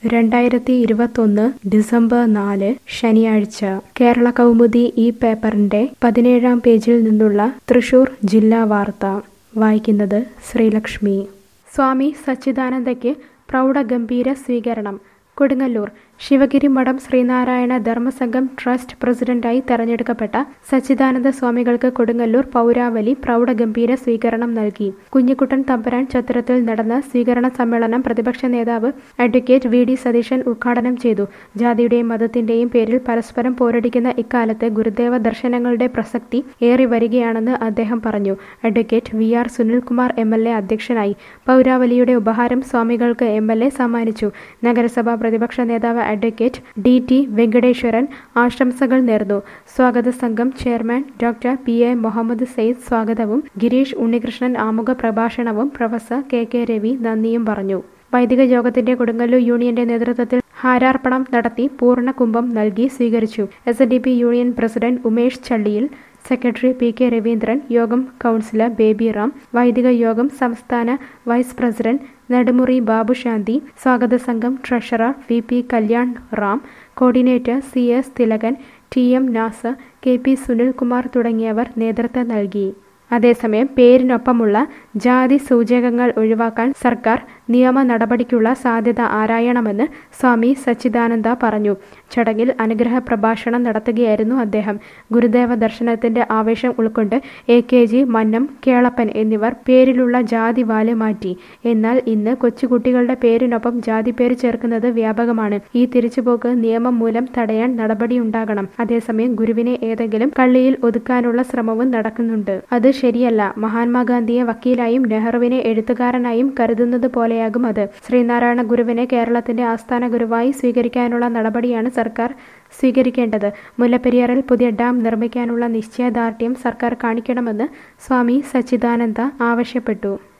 2021 December 4 ശനിയാഴ്ച കേരള കൗമുദി ഈ പേപ്പറിന്റെ 17-ാം പേജിൽ നിന്നുള്ള തൃശൂർ ജില്ലാ വാർത്ത വായിക്കുന്നത് ശ്രീലക്ഷ്മി. സ്വാമി സച്ചിദാനന്ദയ്ക്ക് പ്രൗഢഗംഭീര സ്വീകരണം. കൊടുങ്ങല്ലൂർ ശിവഗിരി മഠം ശ്രീനാരായണ ധർമ്മസംഘം ട്രസ്റ്റ് പ്രസിഡന്റായി തെരഞ്ഞെടുക്കപ്പെട്ട സച്ചിദാനന്ദ സ്വാമികൾക്ക് കൊടുങ്ങല്ലൂർ പൗരാവലി പ്രൗഢഗംഭീര സ്വീകരണം നൽകി. കുഞ്ഞിക്കുട്ടൻ തമ്പുരാൻ ചത്തുരത്തിൽ നടന്ന സ്വീകരണ സമ്മേളനം പ്രതിപക്ഷ നേതാവ് അഡ്വക്കേറ്റ് വി. ഡി. സതീശൻ ഉദ്ഘാടനം ചെയ്തു. ജാതിയുടെയും മതത്തിന്റെയും പേരിൽ പരസ്പരം പോരടിക്കുന്ന ഇക്കാലത്ത് ഗുരുദേവ ദർശനങ്ങളുടെ പ്രസക്തി ഏറി വരികയാണെന്ന് അദ്ദേഹം പറഞ്ഞു. Advocate V. R. Sunilkumar MLA. അധ്യക്ഷനായി. പൗരാവലിയുടെ ഉപഹാരം സ്വാമികൾക്ക് എം.എൽ.എ. സമ്മാനിച്ചു. നഗരസഭാ പ്രതിപക്ഷ നേതാവ് അഡ്വക്കേറ്റ് ഡി. ടി. വെങ്കടേശ്വരൻ ആശംസകൾ നേർന്നു. സ്വാഗത സംഘം chairman doctor P. A. Muhammad Sayed സ്വാഗതവും ഗിരീഷ് ഉണ്ണികൃഷ്ണൻ ആമുഖ പ്രഭാഷണവും പ്രൊഫസർ കെ. കെ. രവി നന്ദിയും പറഞ്ഞു. വൈദിക യോഗത്തിന്റെ കൊടുങ്ങല്ലൂർ യൂണിയന്റെ നേതൃത്വത്തിൽ ഹാരാർപ്പണം നടത്തി പൂർണ്ണകുംഭം നൽകി സ്വീകരിച്ചു. SNDP union president Umesh Challiyil, secretary P. K. Raveendran, യോഗം കൗൺസിലർ ബേബി റാം, വൈദിക യോഗം സംസ്ഥാന വൈസ് പ്രസിഡന്റ് നെടുമുറി ബാബുശാന്തി, സ്വാഗത സംഘം treasurer V. P. Kalyan Ram, coordinator C. S. Thilakan, T. M. Nasar, K. P. Sunilkumar തുടങ്ങിയവർ നേതൃത്വം നൽകി. അതേസമയം പേരിനൊപ്പമുള്ള ജാതി സൂചകങ്ങൾ ഒഴിവാക്കാൻ സർക്കാർ നിയമ നടപടിക്കുള്ള സാധ്യത ആരായണമെന്ന് സ്വാമി സച്ചിദാനന്ദ പറഞ്ഞു. ചടങ്ങിൽ അനുഗ്രഹ പ്രഭാഷണം നടത്തുകയായിരുന്നു അദ്ദേഹം. ഗുരുദേവ ദർശനത്തിന്റെ ആവേശം ഉൾക്കൊണ്ട് AKG, മന്നം, കേളപ്പൻ എന്നിവർ പേരിലുള്ള ജാതി വാല് മാറ്റി. എന്നാൽ ഇന്ന് കൊച്ചുകുട്ടികളുടെ പേരിനൊപ്പം ജാതി പേര് ചേർക്കുന്നത് വ്യാപകമാണ്. ഈ തിരിച്ചുപോക്ക് നിയമം മൂലം തടയാൻ നടപടിയുണ്ടാകണം. അതേസമയം ഗുരുവിനെ ഏതെങ്കിലും കള്ളിയിൽ ഒതുക്കാനുള്ള ശ്രമവും നടക്കുന്നുണ്ട്. അത് ശരിയല്ല. മഹാത്മാഗാന്ധിയെ വക്കീലായും നെഹ്റുവിനെ എഴുത്തുകാരനായും കരുതുന്നത് പോലെയാകും അത്. ശ്രീനാരായണ ഗുരുവിനെ കേരളത്തിന്റെ ആസ്ഥാന ഗുരുവായി സ്വീകരിക്കാനുള്ള നടപടിയാണ് സർക്കാർ സ്വീകരിക്കേണ്ടത്. മുല്ലപ്പെരിയാറിൽ പുതിയ ഡാം നിർമ്മിക്കാനുള്ള നിശ്ചയദാർഢ്യം സർക്കാർ കാണിക്കണമെന്ന് സ്വാമി സച്ചിദാനന്ദ ആവശ്യപ്പെട്ടു.